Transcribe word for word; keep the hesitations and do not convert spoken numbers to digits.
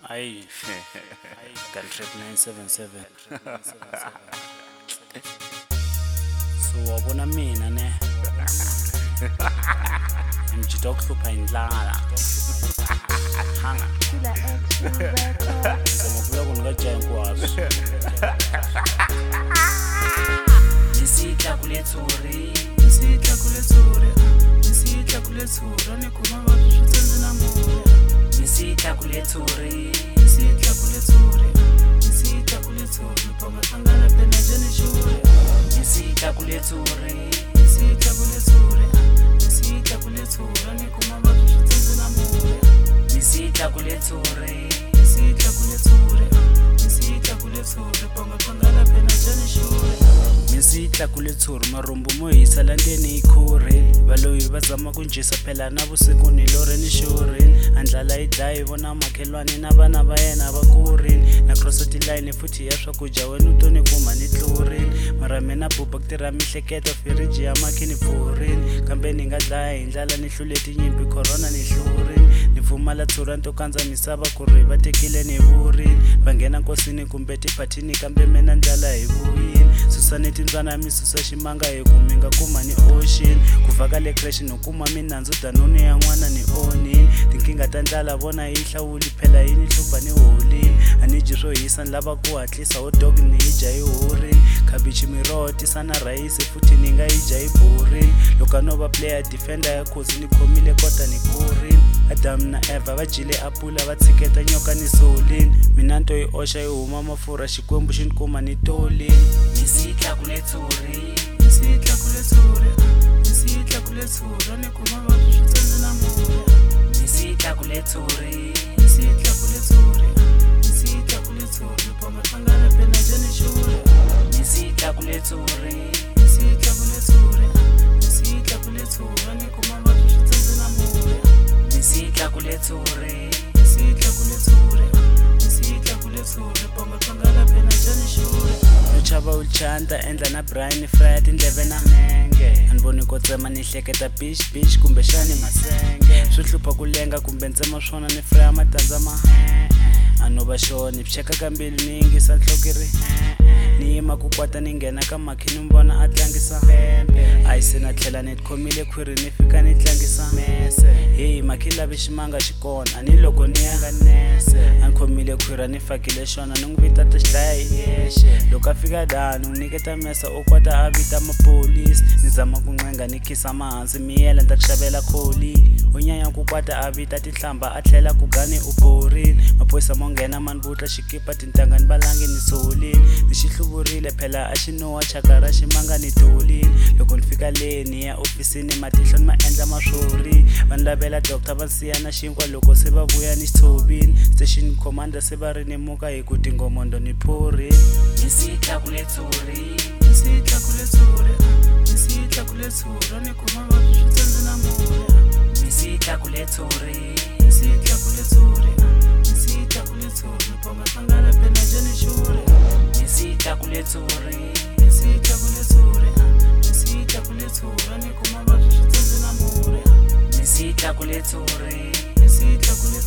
Aye, gun trip nine seven seven. So wabona mina ne ngijida ukuhlupha indlala hanga ngizama ukuya kunika nkwazi nisitla kulethuri nisitla kulethuri nisitla kulethuri anikuma bazusutsenze namure nisitla kulethuri nisitla kulethuri nisitla kulethuri phanga hlangana phela jeni shure nisitla kulethuri nisitla kulethuri nisitla kulethuri anikuma bazusutsenze namure nisitla kulethuri nisitla kulethuri nisitla kulethuri phanga hlangana phela jeni shure nisitla kulethuri marumbu moyisa landeni ikhuri baloyi bazama kunjisa phela nabusiku nilore nishurini andlala idlayi bona makhelwane nabana bayena bakurini na cross the line futhi yaswa kuja wena utoni kuma nitlurini mara mina bhuba kutira mihleketo firiji ya makhini pfurini kambe ningadlaya indlala nihluleti nyimpi corona nihlurini nivumala tsura ntokanza misava kuri vatekile nivurini vangena nkosini kumbe tiphathini kambe mina ndlala hi vuyini susani tindzwana misusa ximanga hi kuminga kuma ni ocean kuvaka le crash nokuma minandzu danoni ya n'wana ni onini tinkinga ta ndlala vona yi hlawuli phela yi ni hlupha ni holini a ni dyi swo hisa ni lava ku hatlisa ho dog ni yi dya yi horini khabichi miroho tisa na rhayisi futhi ni nga yi dya yi borini loko a no va player defender ya khozi ni khomile kota ni korini Adam na Eva va jile apula va tshiketa nyoka ni solini mina nto yi oxa yi huma mafurha xikwembu xi ni kuma ni tolini nisitla kulethuri nisitla kulethuri nisitla kulethuri anikuma bazusutsenze namure nisitla kulethuri nisitla kulethuri nisitla kulethuri phanga hlangana phela jeni shure nisitla kulethuri nisitla kulethuri nisitla kulethuri anikuma bazusutsenze namure nisitla kulethuri nisitla kulethuri nisitla kulethuri phanga hlangana phela jeni shure chava ulchanta endla na Brian Fry tindleve na nenge anvoni ko tsema ni hleketa bish bish kumbe xani masenge swi hlupha ku lenga kumbe ntsema swona ni Fry matandza ma ano va xoni pcheka kambili ni yingisa nhlokeri ni yima ku kwata ni nghena ka makhini ni vona a tlangisa a se na tlhela ni khomile khwiri ni fika ni tlangisa hey makhi lavi ximanga xikona ani loko ni yanga nese a ni khomile khwiri ni fakile xona ni n'wi vita ta xidlaya hi yexe loko a fika dani ni niketa mesa o kwata a vita mapolisi ni zama ku ncenga ni khisa mahansi miyela ni ta ku xavela kholi u nyanya ku kwata a vita tihlamba a tlhela ku gani u borini maphorisa mo nghena mani vutla xikipa tintangha ni valangi ni solini ni xi hluvurile phela a xi nowa chaka ra ximanga ni tolini loko ni fika le ni ya ofisini matihlo ni ma endla maswori va ni lavela doctor va siya na xinkwa loko se va vuya ni xitshovini station commander se va ri ni muka hi ku tingomondo ni phorini nisitla kulethuri nisitla kulethuri nisitla kulethuri anikuma bazusutsenze namure nisitla kulethuri nisitla kulethuri nisitla kulethuri phanga hlangana phela jeni shure nisitla kulethuri nisitla kulethuri nisitla kulethuri anikuma bazusutsenze namure nisitla kulethuri nisitla kulethuri